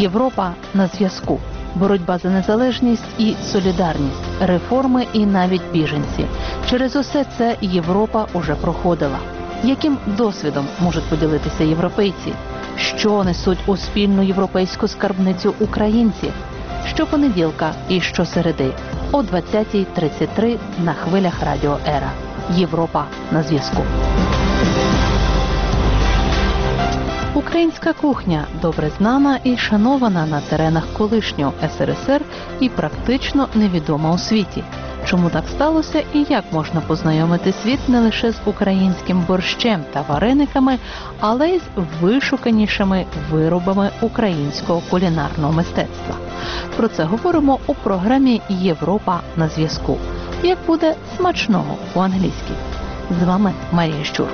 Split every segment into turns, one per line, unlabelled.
Європа на зв'язку. Боротьба за незалежність і солідарність, реформи і навіть біженці. Через усе це Європа уже проходила. Яким досвідом можуть поділитися європейці? Що несуть у спільну європейську скарбницю українці? Щопонеділка і щосереди о 20:33 на хвилях Радіо Ера. Європа на зв'язку. Українська кухня добре знана і шанована на теренах колишнього СРСР і практично невідома у світі. Чому так сталося і як можна познайомити світ не лише з українським борщем та варениками, але й з вишуканішими виробами українського кулінарного мистецтва? Про це говоримо у програмі «Європа на зв'язку». Як буде смачного по-англійськи? З вами Марія Щур.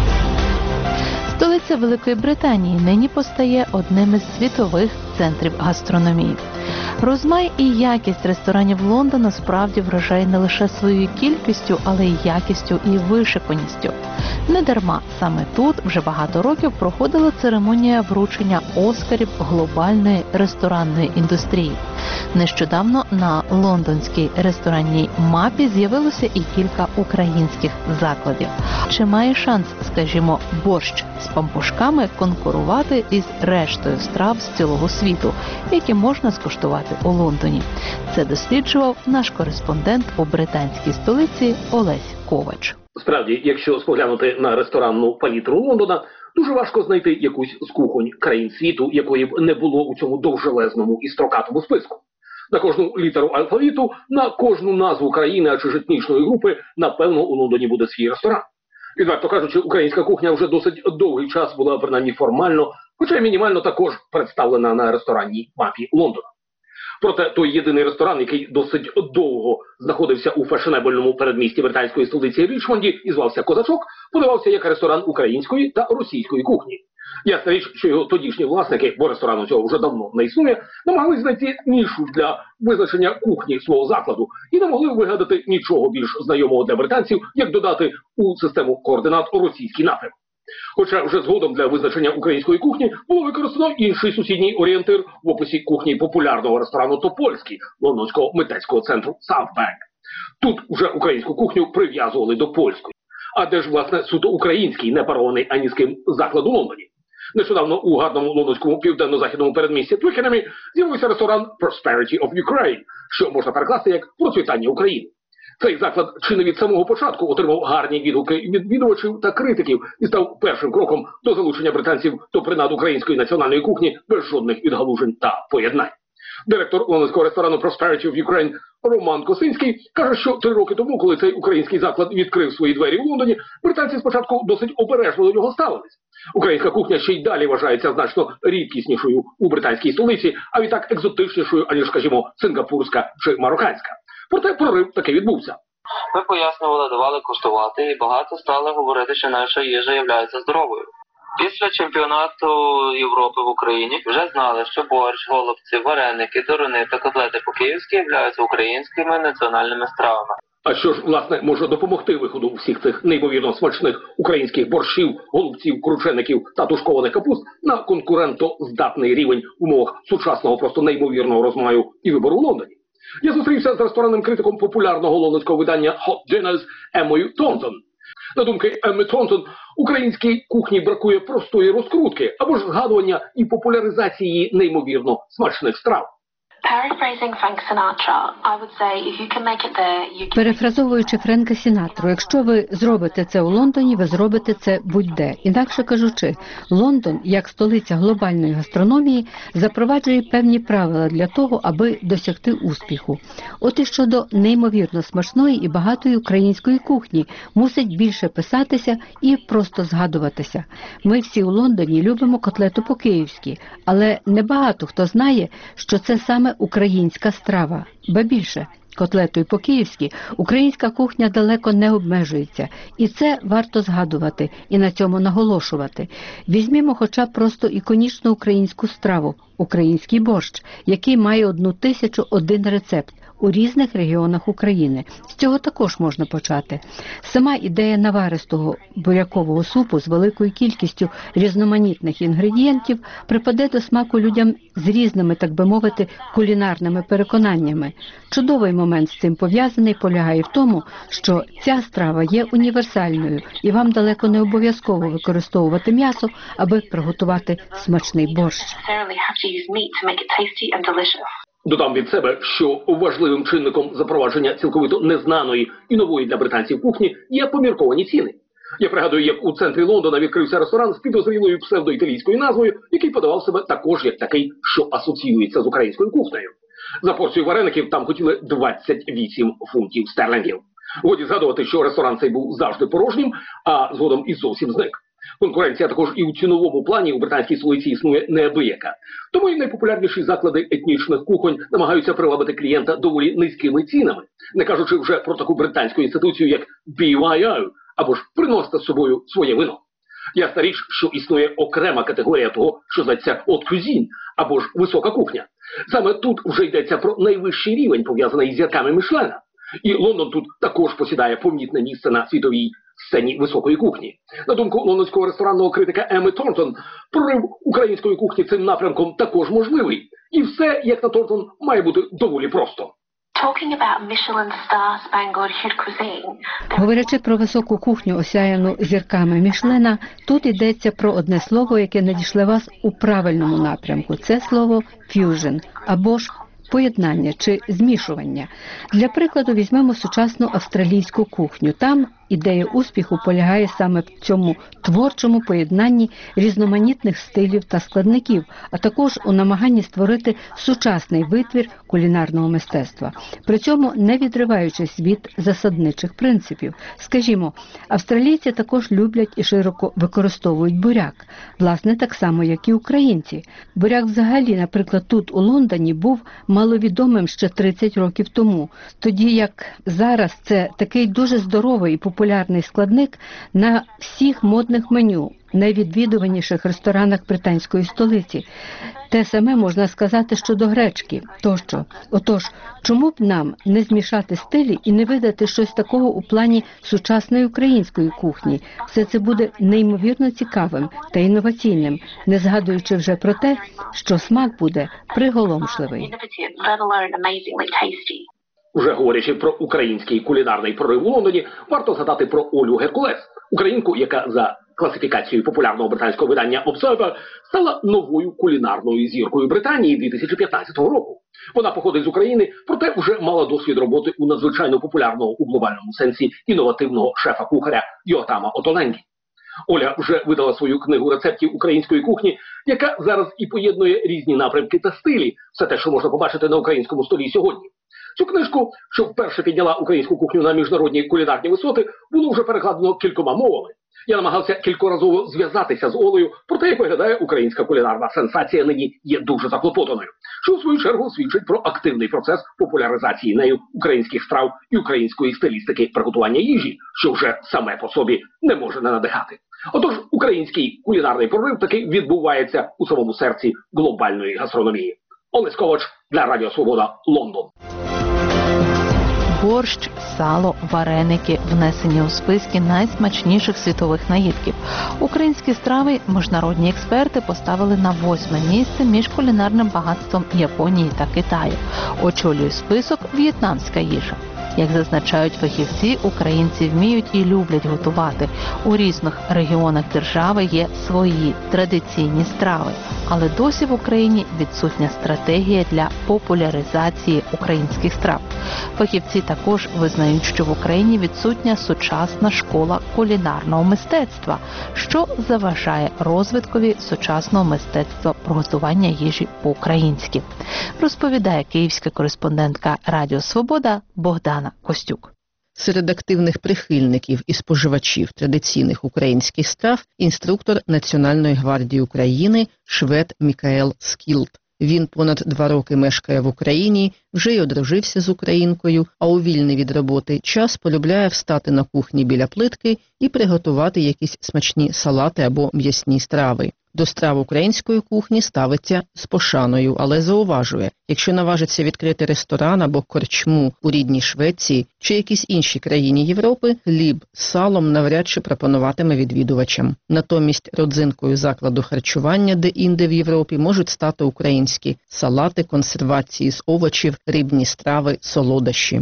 Столиця Великої Британії нині постає одним із світових центрів гастрономії. Розмай і якість ресторанів Лондона справді вражає не лише своєю кількістю, але й якістю і вишиканістю. Недарма саме тут вже багато років проходила церемонія вручення Оскарів глобальної ресторанної індустрії. Нещодавно на лондонській ресторанній мапі з'явилося і кілька українських закладів. Чи має шанс, скажімо, борщ з пампушками конкурувати із рештою страв з цілого світу, які можна скуштувати у Лондоні? Це досліджував наш кореспондент у британській столиці Олесь Ковач.
Справді, якщо споглянути на ресторанну палітру Лондона, дуже важко знайти якусь з кухонь країн світу, якої б не було у цьому довжелезному і строкатому списку. На кожну літеру алфавіту, на кожну назву країни чи ж етнічної групи, напевно, у Лондоні буде свій ресторан. Відверто кажучи, українська кухня вже досить довгий час була, принаймні формально, хоча й мінімально також представлена на ресторанній мапі Лондона. Проте той єдиний ресторан, який досить довго знаходився у фешенебельному передмісті британської столиці Річмонді і звався «Козачок», подавався як ресторан української та російської кухні. Ясна річ, що його тодішні власники, бо ресторану цього вже давно не існує, намагались знайти нішу для визначення кухні свого закладу і не могли вигадати нічого більш знайомого для британців, як додати у систему координат російський напрям. Хоча вже згодом для визначення української кухні було використано інший сусідній орієнтир в описі кухні популярного ресторану «Топольський» лондонського митецького центру Southbank. Тут вже українську кухню прив'язували до польської. А де ж, власне, суто український, не парований ані з ким заклад у Лондоні? Нещодавно у гарному лондонському південно-західному передмісті Твікенемі з'явився ресторан Prosperity of Ukraine, що можна перекласти як «Процвітання України». Цей заклад чи не від самого початку отримав гарні відгуки від відвідувачів та критиків і став першим кроком до залучення британців до принад української національної кухні без жодних відгалужень та поєднань. Директор лондонського ресторану Prosperity of Ukraine Роман Косинський каже, що 3 роки тому, коли цей український заклад відкрив свої двері у Лондоні, британці спочатку досить обережно до нього ставились. Українська кухня ще й далі вважається значно рідкіснішою у британській столиці, а відтак екзотичнішою, аніж, скажімо, сингапурська чи марокканська. Проте прорив таки відбувся.
Ми пояснювали, давали коштувати, і багато стали говорити, що наша їжа є здоровою. Після чемпіонату Європи в Україні вже знали, що борщ, голубці, вареники, деруни та котлети по-київськи являються українськими національними стравами.
А що ж, власне, може допомогти виходу всіх цих неймовірно смачних українських борщів, голубців, кручеників та тушкованих капуст на конкурентоздатний рівень в умовах сучасного просто неймовірного розмаю і вибору в Лондоні? Я зустрівся з ресторанним критиком популярного лондонського видання Hot Dinners Еммою Тонтон. На думки Емми Тонтон, українській кухні бракує простої розкрутки або ж згадування і популяризації неймовірно смачних страв.
Перефразовуючи Френка Сінатру, якщо ви зробите це у Лондоні, ви зробите це будь-де. Інакше кажучи, Лондон, як столиця глобальної гастрономії, запроваджує певні правила для того, аби досягти успіху. От і щодо неймовірно смачної і багатої української кухні, мусить більше писатися і просто згадуватися. Ми всі у Лондоні любимо котлету по-київськи, але небагато хто знає, що це саме українська страва. Ба більше, котлетою по-київськи українська кухня далеко не обмежується. І це варто згадувати і на цьому наголошувати. Візьмімо хоча б просто іконічну українську страву – український борщ, який має 1001 рецепт. у різних регіонах України. З цього також можна почати. Сама ідея наваристого бурякового супу з великою кількістю різноманітних інгредієнтів припаде до смаку людям з різними, так би мовити, кулінарними переконаннями. Чудовий момент з цим пов'язаний полягає в тому, що ця страва є універсальною і вам далеко не обов'язково використовувати м'ясо, аби приготувати смачний борщ.
Додам від себе, що важливим чинником запровадження цілковито незнаної і нової для британців кухні є помірковані ціни. Я пригадую, як у центрі Лондона відкрився ресторан з підозрілою псевдоіталійською назвою, який подавав себе також як такий, що асоціюється з українською кухнею. За порцію вареників там хотіли 28 фунтів стерлингів. Годі згадувати, що ресторан цей був завжди порожнім, а згодом і зовсім зник. Конкуренція також і у ціновому плані у британській столиці існує неабияка. Тому і найпопулярніші заклади етнічних кухонь намагаються привабити клієнта доволі низькими цінами, не кажучи вже про таку британську інституцію, як BYO, або ж приносите з собою своє вино. Ясна річ, що існує окрема категорія того, що зветься haute cuisine, або ж висока кухня. Саме тут вже йдеться про найвищий рівень, пов'язаний з зірками Мішлена. І Лондон тут також посідає помітне місце на світовій сцені високої кухні. На думку лондонського ресторанного критика Еми Торнтон, прорив української кухні цим напрямком також можливий. І все, як на Торнтон, має бути доволі просто.
Говорячи про високу кухню, осяяну зірками Мішлена, тут йдеться про одне слово, яке надійшле вас у правильному напрямку. Це слово «ф'южн» або ж поєднання чи змішування. Для прикладу візьмемо сучасну австралійську кухню. Там ідея успіху полягає саме в цьому творчому поєднанні різноманітних стилів та складників, а також у намаганні створити сучасний витвір кулінарного мистецтва. При цьому не відриваючись від засадничих принципів. Скажімо, австралійці також люблять і широко використовують буряк. Власне, так само, як і українці. Буряк взагалі, наприклад, тут у Лондоні був маловідомим ще 30 років тому, тоді як зараз це такий дуже здоровий і популярний складник на всіх модних меню, найвідвідуваніших ресторанах британської столиці. Те саме можна сказати щодо гречки тощо. Отож, чому б нам не змішати стилі і не видати щось такого у плані сучасної української кухні? Все це буде неймовірно цікавим та інноваційним, не згадуючи вже про те, що смак буде приголомшливий.
Уже говорячи про український кулінарний прорив у Лондоні, варто згадати про Олю Геркулес, українку, яка за класифікацією популярного британського видання Observer стала новою кулінарною зіркою Британії 2015 року. Вона походить з України, проте вже мала досвід роботи у надзвичайно популярного у глобальному сенсі інновативного шефа-кухаря Йотама Отоленгі. Оля вже видала свою книгу рецептів української кухні, яка зараз і поєднує різні напрямки та стилі, все те, що можна побачити на українському столі сьогодні. Цю книжку, що вперше підняла українську кухню на міжнародні кулінарні висоти, було вже перекладено кількома мовами. Я намагався кількоразово зв'язатися з Олею, проте, як виглядає, українська кулінарна сенсація нині є дуже заклопотаною, що в свою чергу свідчить про активний процес популяризації нею українських страв і української стилістики приготування їжі, що вже саме по собі не може не надихати. Отож, український кулінарний прорив таки відбувається у самому серці глобальної гастрономії. Олесь Ковач для Радіо Свобода, Лондон.
Борщ, сало, вареники внесені у списки найсмачніших світових наїдків. Українські страви міжнародні експерти поставили на 8-ме місце між кулінарним багатством Японії та Китаю. Очолює список в'єтнамська їжа. Як зазначають фахівці, українці вміють і люблять готувати. У різних регіонах держави є свої традиційні страви. Але досі в Україні відсутня стратегія для популяризації українських страв. Фахівці також визнають, що в Україні відсутня сучасна школа кулінарного мистецтва, що заважає розвиткові сучасного мистецтва приготування їжі по-українськи. Розповідає київська кореспондентка Радіо Свобода Богдана Костюк.
Серед активних прихильників і споживачів традиційних українських страв інструктор Національної гвардії України швед Мікаел Скілд. Він понад 2 роки мешкає в Україні, вже й одружився з українкою, а у вільний від роботи час полюбляє встати на кухні біля плитки і приготувати якісь смачні салати або м'ясні страви. До страв української кухні ставиться з пошаною, але зауважує, якщо наважиться відкрити ресторан або корчму у рідній Швеції чи якійсь іншій країні Європи, хліб з салом навряд чи пропонуватиме відвідувачам. Натомість родзинкою закладу харчування де-інде в Європі можуть стати українські салати, консервації з овочів, рибні страви, солодощі.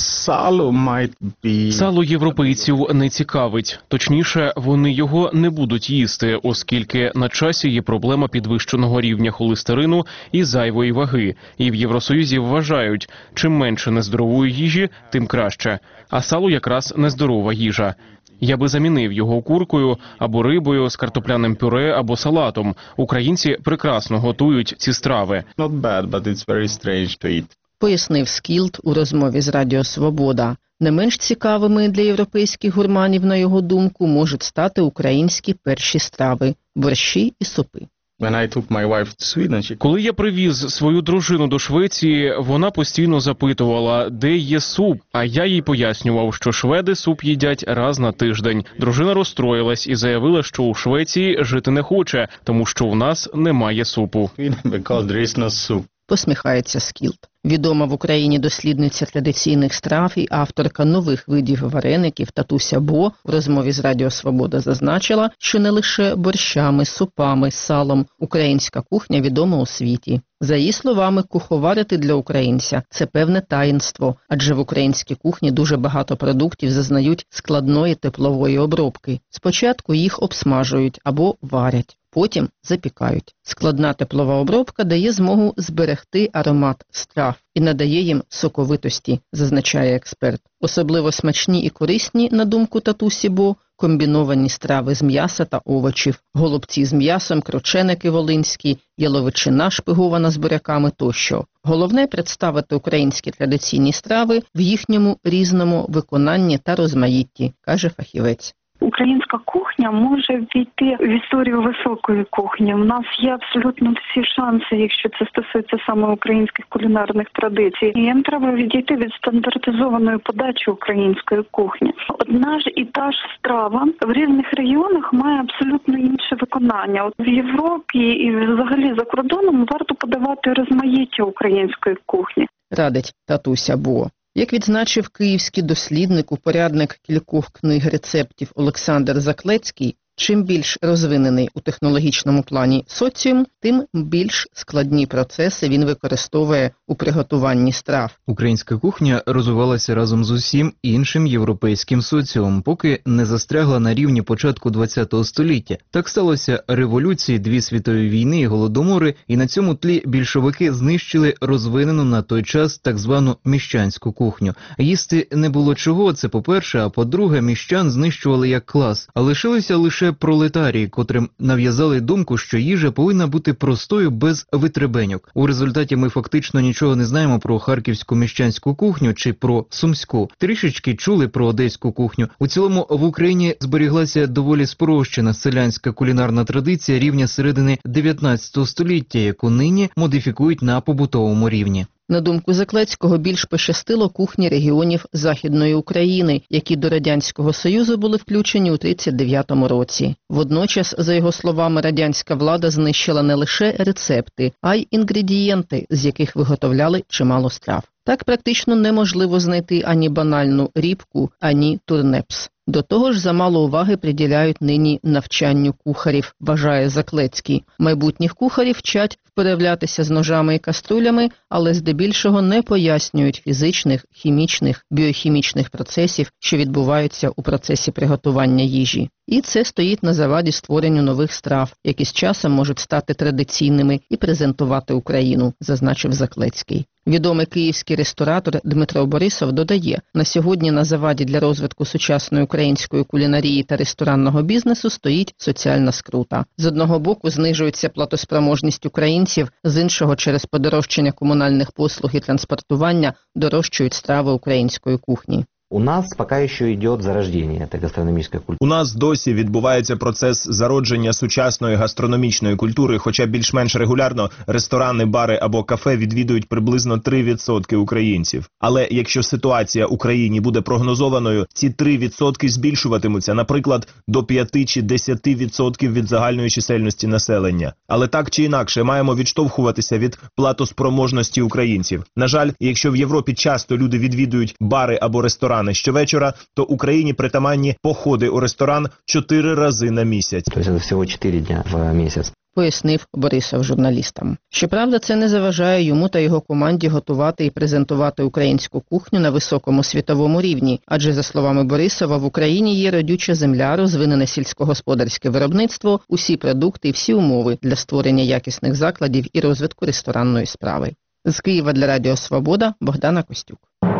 Сало європейців не цікавить. Точніше, вони його не будуть їсти, оскільки на часі є проблема підвищеного рівня холестерину і зайвої ваги. І в Євросоюзі вважають, чим менше нездорової їжі, тим краще. А сало якраз нездорова їжа. Я би замінив його куркою або рибою з картопляним пюре або салатом. Українці прекрасно готують ці страви.
Пояснив Скілт у розмові з Радіо Свобода. Не менш цікавими для європейських гурманів, на його думку, можуть стати українські перші страви – борщі і супи.
Коли я привіз свою дружину до Швеції, вона постійно запитувала, де є суп, а я їй пояснював, що шведи суп їдять раз на тиждень. Дружина розстроїлась і заявила, що у Швеції жити не хоче, тому що в нас немає супу.
Посміхається Скілт. Відома в Україні дослідниця традиційних страв і авторка нових видів вареників Татуся Бо в розмові з Радіо Свобода зазначила, що не лише борщами, супами, салом українська кухня відома у світі. За її словами, куховарити для українця – це певне таїнство, адже в українській кухні дуже багато продуктів зазнають складної теплової обробки. Спочатку їх обсмажують або варять. Потім запікають. Складна теплова обробка дає змогу зберегти аромат страв і надає їм соковитості, зазначає експерт. Особливо смачні і корисні, на думку Татусі Бо, комбіновані страви з м'яса та овочів, голубці з м'ясом, крученики волинські, яловичина шпигована з буряками тощо. Головне – представити українські традиційні страви в їхньому різному виконанні та розмаїтті, каже фахівець.
Українська кухня може війти в історію високої кухні. У нас є абсолютно всі шанси, якщо це стосується саме українських кулінарних традицій. І їм треба відійти від стандартизованої подачі української кухні. Одна ж і та ж страва в різних регіонах має абсолютно інше виконання. От в Європі і взагалі за кордоном варто подавати розмаїття української кухні.
Радить Татуся Бо. Як відзначив київський дослідник, упорядник кількох книг рецептів Олександр Заклецький, чим більш розвинений у технологічному плані соціум, тим більш складні процеси він використовує у приготуванні страв.
Українська кухня розвивалася разом з усім іншим європейським соціумом, поки не застрягла на рівні початку ХХ століття. Так сталося революції, дві світові війни і голодомори, і на цьому тлі більшовики знищили розвинену на той час так звану міщанську кухню. Їсти не було чого, це по-перше, а по-друге, міщан знищували як клас, а лишилися лише пролетарії, котрим нав'язали думку, що їжа повинна бути простою без витребеньок. У результаті ми фактично нічого не знаємо про харківську міщанську кухню чи про сумську. Трішечки чули про одеську кухню. У цілому в Україні зберіглася доволі спрощена селянська кулінарна традиція рівня середини 19 століття, яку нині модифікують на побутовому рівні.
На думку Заклецького, більш пощастило кухні регіонів Західної України, які до Радянського Союзу були включені у 1939 році. Водночас, за його словами, радянська влада знищила не лише рецепти, а й інгредієнти, з яких виготовляли чимало страв. Так практично неможливо знайти ані банальну рібку, ані турнепс. До того ж, замало уваги приділяють нині навчанню кухарів, вважає Заклецький. Майбутніх кухарів вчать вправлятися з ножами і каструлями, але здебільшого не пояснюють фізичних, хімічних, біохімічних процесів, що відбуваються у процесі приготування їжі. І це стоїть на заваді створенню нових страв, які з часом можуть стати традиційними і презентувати Україну, зазначив Заклецький. Відомий київський ресторатор Дмитро Борисов додає, на сьогодні на заваді для розвитку сучасної української кулінарії та ресторанного бізнесу стоїть соціальна скрута. З одного боку знижується платоспроможність українців, з іншого через подорожчання комунальних послуг і транспортування дорожчають страви української кухні.
У нас пока еще идет зарождение этой гастрономической культуры.
У нас досі відбувається процес зародження сучасної гастрономічної культури, хоча більш-менш регулярно ресторани, бари або кафе відвідують приблизно 3% українців. Але якщо ситуація в Україні буде прогнозованою, ці 3% збільшуватимуться, наприклад, до 5 чи 10% від загальної чисельності населення. Але так чи інакше маємо відштовхуватися від платоспроможності українців. На жаль, якщо в Європі часто люди відвідують бари або ресторани щовечора, то Україні притаманні походи у ресторан 4 рази на місяць.
Тобто це всього 4 дня в місяць.
Пояснив Борисов журналістам. Щоправда, це не заважає йому та його команді готувати і презентувати українську кухню на високому світовому рівні. Адже, за словами Борисова, в Україні є родюча земля, розвинене сільськогосподарське виробництво, усі продукти і всі умови для створення якісних закладів і розвитку ресторанної справи. З Києва для Радіо Свобода Богдана Костюк.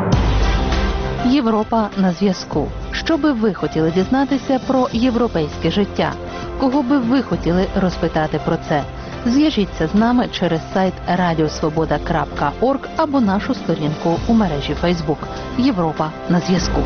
Європа на зв'язку. Що би ви хотіли дізнатися про європейське життя? Кого би ви хотіли розпитати про це? Зв'яжіться з нами через сайт radiosvoboda.org або нашу сторінку у мережі Facebook. Європа на зв'язку.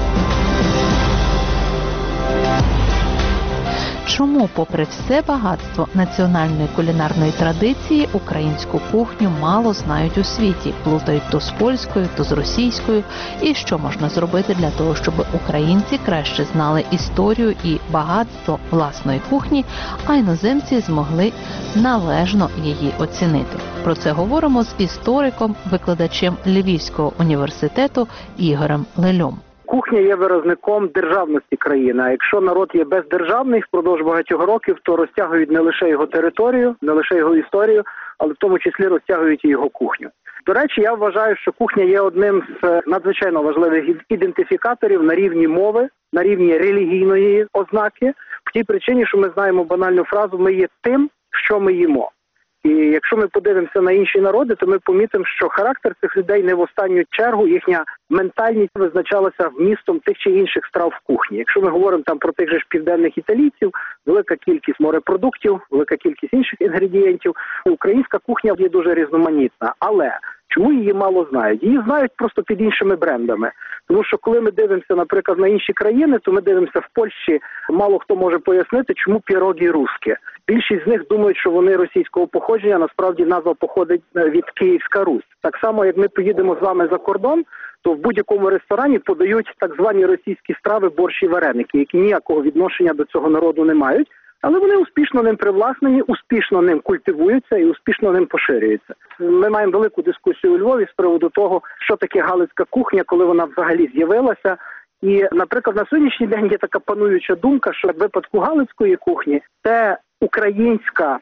Чому, попри все багатство національної кулінарної традиції, українську кухню мало знають у світі, плутають то з польською, то з російською? І що можна зробити для того, щоб українці краще знали історію і багатство власної кухні, а іноземці змогли належно її оцінити? Про це говоримо з істориком, викладачем Львівського університету Ігорем Лельом.
Кухня є виразником державності країни, а якщо народ є бездержавний впродовж багатьох років, то розтягують не лише його територію, не лише його історію, але в тому числі розтягують і його кухню. До речі, я вважаю, що кухня є одним з надзвичайно важливих ідентифікаторів на рівні мови, на рівні релігійної ознаки, по тій причині, що ми знаємо банальну фразу «ми є тим, що ми їмо». І якщо ми подивимося на інші народи, то ми помітимо, що характер цих людей не в останню чергу, їхня ментальність визначалася вмістом тих чи інших страв в кухні. Якщо ми говоримо там про тих же ж південних італійців, велика кількість морепродуктів, велика кількість інших інгредієнтів, українська кухня є дуже різноманітна. Але чому її мало знають? Її знають просто під іншими брендами. Тому що коли ми дивимося, наприклад, на інші країни, то ми дивимося в Польщі, мало хто може пояснити, чому піроги русські. Більшість з них думають, що вони російського походження, насправді назва походить від Київська Русь. Так само, як ми поїдемо з вами за кордон, то в будь-якому ресторані подають так звані російські страви, борщ і вареники, які ніякого відношення до цього народу не мають, але вони успішно ним привласнені, успішно ним культивуються і успішно ним поширюються. Ми маємо велику дискусію у Львові з приводу того, що таке галицька кухня, коли вона взагалі з'явилася. І, наприклад, на сьогоднішній день є така пануюча думка, що в випадку галицької кухні це українська,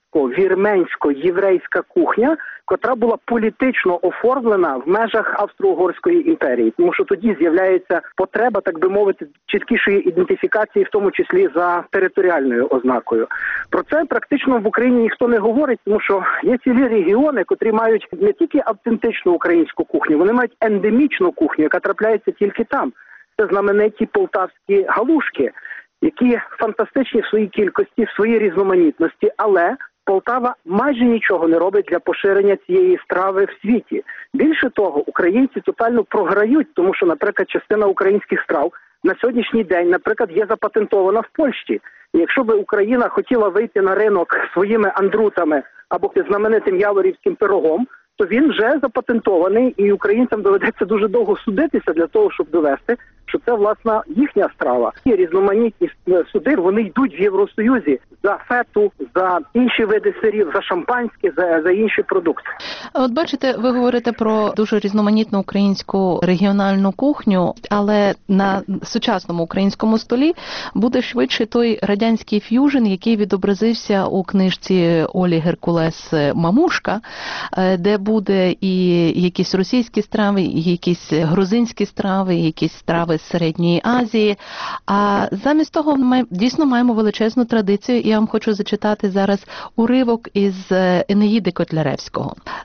польсько-вірменсько-єврейська кухня, котра була політично оформлена в межах Австро-Угорської імперії. Тому що тоді з'являється потреба, так би мовити, чіткішої ідентифікації, в тому числі за територіальною ознакою. Про це практично в Україні ніхто не говорить, тому що є цілі регіони, котрі мають не тільки автентичну українську кухню, вони мають ендемічну кухню, яка трапляється тільки там. Це знамениті полтавські галушки, які фантастичні в своїй кількості, в своїй різноманітності, але Полтава майже нічого не робить для поширення цієї страви в світі. Більше того, українці тотально програють, тому що, наприклад, частина українських страв на сьогоднішній день, наприклад, є запатентована в Польщі. І якщо би Україна хотіла вийти на ринок своїми андрутами або знаменитим яворівським пирогом, то він вже запатентований, і українцям доведеться дуже довго судитися для того, щоб довести, що це, власне, їхня страва. І різноманітні суди, вони йдуть в Євросоюзі за фету, за інші види сирів, за шампанське, за інші продукти.
От бачите, ви говорите про дуже різноманітну українську регіональну кухню, але на сучасному українському столі буде швидше той радянський ф'южн, який відобразився у книжці Олі Геркулес «Мамушка», де буде і якісь російські страви, і якісь грузинські страви, і якісь страви з Середньої Азії. А замість того ми дійсно маємо величезну традицію. І я вам хочу зачитати зараз уривок із Енеїди Котляревського.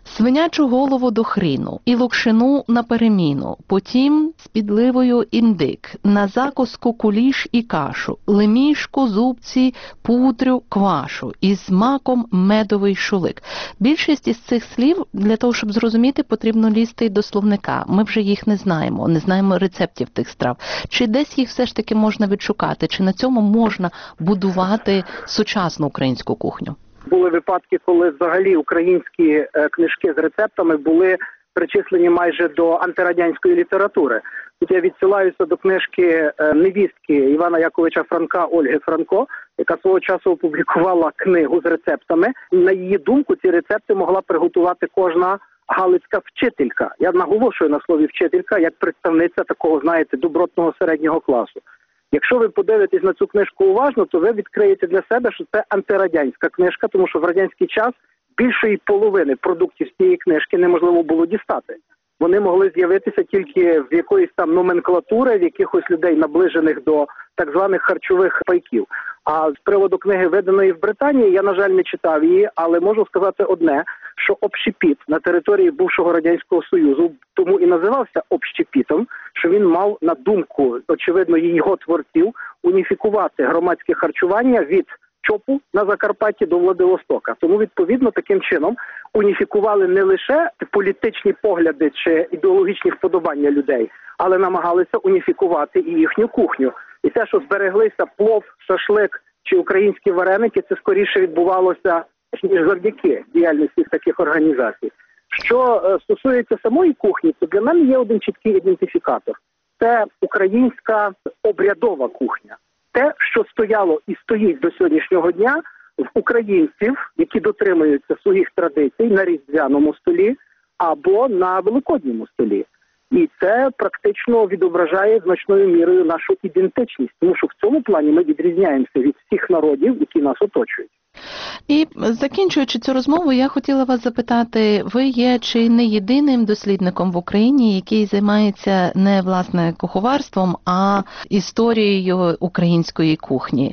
свинячу голову до хріну і локшину на переміну, потім з підливою індик, на закуску куліш і кашу, лемішку, зубці, путрю, квашу і з маком медовий шулик. Більшість із цих слів, для того, щоб зрозуміти, потрібно лізти до словника. Ми вже їх не знаємо рецептів тих страв. Чи десь їх все ж таки можна відшукати, чи на цьому можна будувати сучасну українську кухню?
Були випадки, коли взагалі українські книжки з рецептами були причислені майже до антирадянської літератури. Тут я відсилаюся до книжки невістки Івана Яковича Франка Ольги Франко, яка свого часу опублікувала книгу з рецептами. На її думку, ці рецепти могла приготувати кожна галицька вчителька. Я наголошую на слові вчителька, як представниця такого, знаєте, добротного середнього класу. Якщо ви подивитесь на цю книжку уважно, то ви відкриєте для себе, що це антирадянська книжка, тому що в радянський час більшої половини продуктів з цієї книжки неможливо було дістати. Вони могли з'явитися тільки в якоїсь там номенклатури, в якихось людей, наближених до так званих харчових пайків. А з приводу книги, виданої в Британії, я, на жаль, не читав її, але можу сказати одне, що общепіт на території бувшого Радянського Союзу тому і називався общепітом, що він мав, на думку, очевидно, його творців, уніфікувати громадське харчування від ЧОПу на Закарпатті до Владивостока. Тому, відповідно, таким чином уніфікували не лише політичні погляди чи ідеологічні вподобання людей, але намагалися уніфікувати і їхню кухню. І те, що збереглися плов, шашлик чи українські вареники, це скоріше відбувалося, ніж завдяки діяльності таких організацій. Що стосується самої кухні, то для мене є один чіткий ідентифікатор. Це українська обрядова кухня. Те, що стояло і стоїть до сьогоднішнього дня в українців, які дотримуються своїх традицій на різдвяному столі або на великодньому столі. І це практично відображає значною мірою нашу ідентичність, тому що в цьому плані ми відрізняємося від всіх народів, які нас оточують.
І закінчуючи цю розмову, я хотіла вас запитати, ви є чи не єдиним дослідником в Україні, який займається не власне куховарством, а історією української кухні?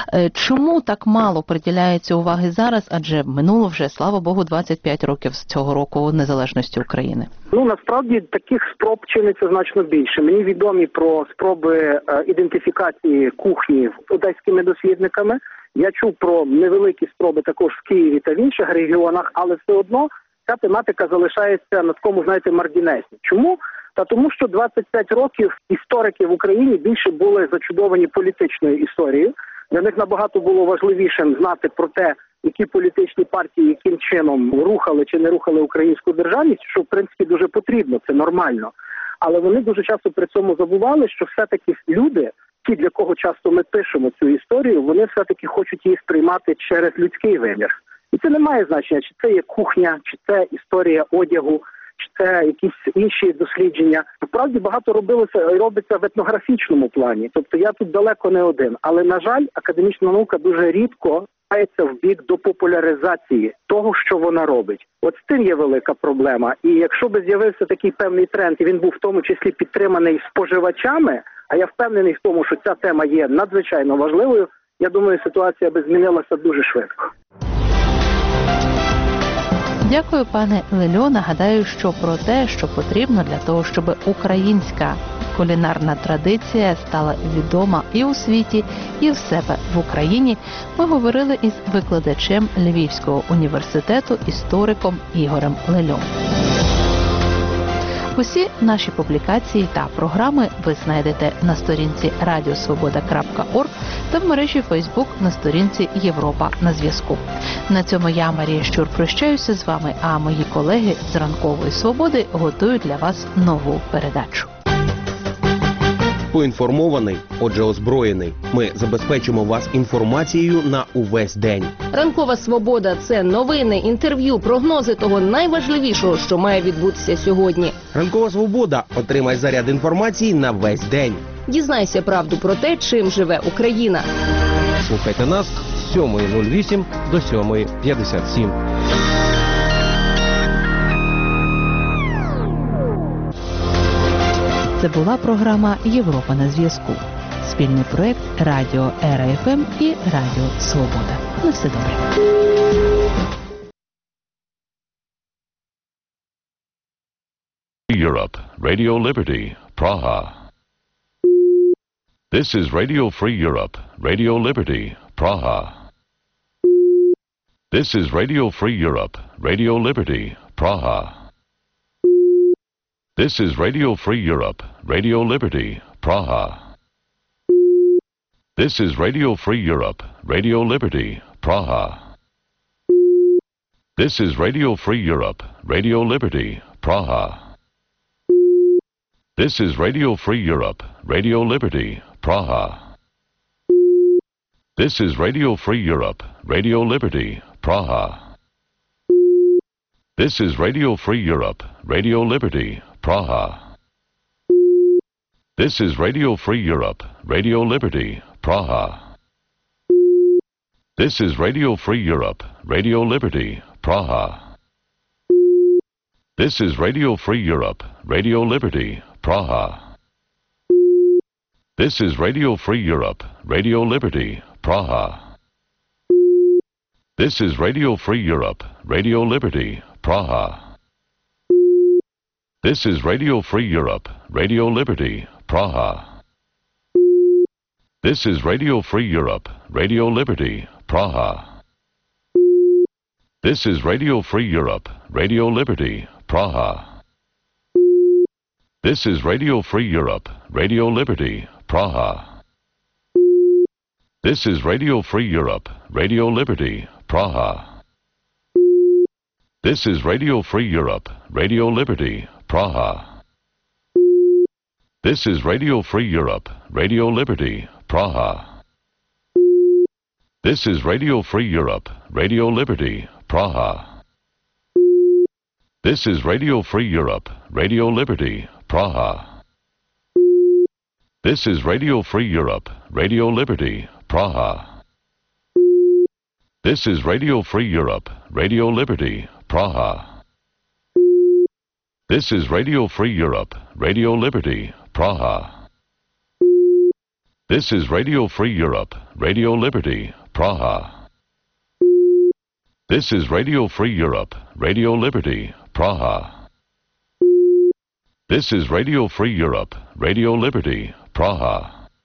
Чому так мало приділяється уваги зараз, адже минуло вже, слава Богу, 25 років з цього року незалежності України?
Насправді таких спроб чиниться значно більше. Мені відомі про спроби ідентифікації кухні одеськими дослідниками. Я чув про невеликі спроби також в Києві та в інших регіонах, але все одно ця тематика залишається на такому, знаєте, маргінесі. Чому? Тому що 25 років історики в Україні більше були зачудовані політичною історією. Для них набагато було важливішим знати про те, які політичні партії яким чином рухали чи не рухали українську державність, що, в принципі, дуже потрібно, це нормально. Але вони дуже часто при цьому забували, що все-таки люди, ті, для кого часто ми пишемо цю історію, вони все-таки хочуть її сприймати через людський вимір. І це не має значення, чи це є кухня, чи це історія одягу, чи це якісь інші дослідження. Насправді багато робиться в етнографічному плані. Тобто я тут далеко не один. Але, на жаль, академічна наука дуже рідко рухається в бік до популяризації того, що вона робить. От з тим є велика проблема. І якщо би з'явився такий певний тренд, і він був в тому числі підтриманий споживачами, а я впевнений в тому, що ця тема є надзвичайно важливою, я думаю, ситуація би змінилася дуже швидко.
Дякую, пане Лельо. Нагадаю, що про те, що потрібно для того, щоб українська кулінарна традиція стала відома і у світі, і в себе в Україні, ми говорили із викладачем Львівського університету, істориком Ігорем Лельом. Усі наші публікації та програми ви знайдете на сторінці radiosvoboda.org та в мережі Facebook на сторінці Європа на зв'язку. На цьому я, Марія Щур, прощаюся з вами, а мої колеги з Ранкової Свободи готують для вас нову передачу.
Поінформований, отже озброєний. Ми забезпечимо вас інформацією на увесь день.
Ранкова Свобода – це новини, інтерв'ю, прогнози того найважливішого, що має відбутися сьогодні.
Ранкова Свобода. Отримай заряд інформації на весь день.
Дізнайся правду про те, чим живе Україна.
Слухайте нас з 7:08 до 7:57.
Це була програма «Європа на зв'язку». Спільний проект Радіо ЕРА-ФМ і Радіо Свобода. На все добре.
Europe, Radio Liberty, Praha. This is Radio Free Europe, Radio Liberty, Praha. This is Radio Free Europe, Radio Liberty, Praha. This is Radio Free Europe, Radio Liberty, Praha. This is Radio Free Europe, Radio Liberty, Praha. This is Radio Free Europe, Radio Liberty, Praha. This is Radio Free Europe, Radio Liberty, Praha. This is Radio Free Europe, Radio Liberty, Praha. This is Radio Free Europe, Radio Liberty, Praha. This is Radio Free Europe, Radio Liberty, Praha. This is Radio Free Europe, Radio Liberty, Praha. This is Radio Free Europe, Radio Liberty, Praha. This is Radio Free Europe, Radio Liberty, Praha. This is Radio Free Europe, Radio Liberty, Praha. This is Radio Free Europe, Radio Liberty, Praha. This is Radio Free Europe, Radio Liberty, Praha. This is Radio Free Europe, Radio Liberty, Praha. This is Radio Free Europe, Radio Liberty, Praha. This is Radio Free Europe, Radio Liberty, Praha. This is Radio Free Europe, Radio Liberty, Praha. This is Radio Free Europe, Radio Liberty, Praha. This is Radio Free Europe, Radio Liberty, Praha. This is Radio Free Europe, Radio Liberty, Praha. This is Radio Free Europe, Radio Liberty, Praha. This is Radio Free Europe, Radio Liberty, Praha. This is Radio Free Europe, Radio Liberty, Praha. This is Radio Free Europe, Radio Liberty, Praha. This is Radio Free Europe, Radio Liberty, Praha. This is Radio Free Europe, Radio Liberty, Praha.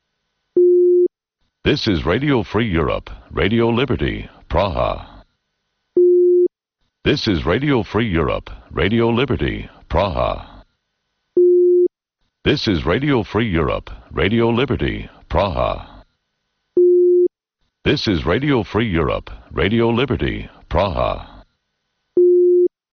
This is Radio Free Europe, Radio Liberty, Praha. This is Radio Free Europe, Radio Liberty, Praha. This is Radio Free Europe, Radio Liberty, Praha. This is Radio Free Europe, Radio Liberty, Praha.